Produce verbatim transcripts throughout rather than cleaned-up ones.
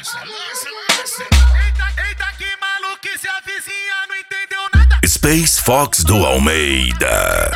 Space Fox do Almeida.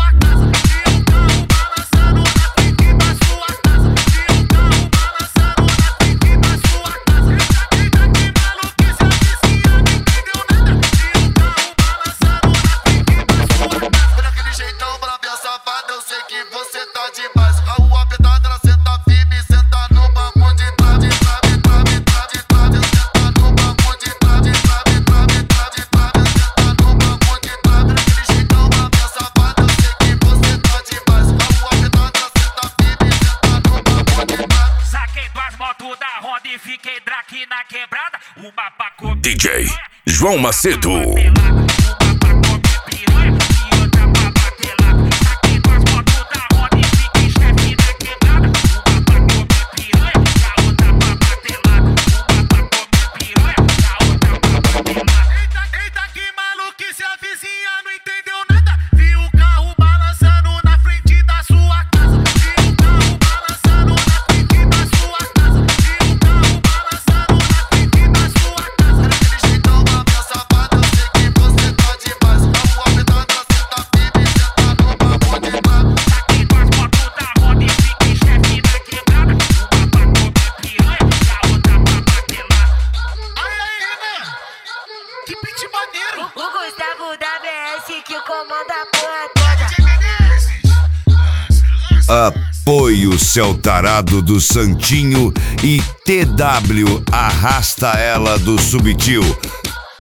D J João Macedo. Apoio Céu Tarado do Santinho e T W Arrasta Ela do Subtil.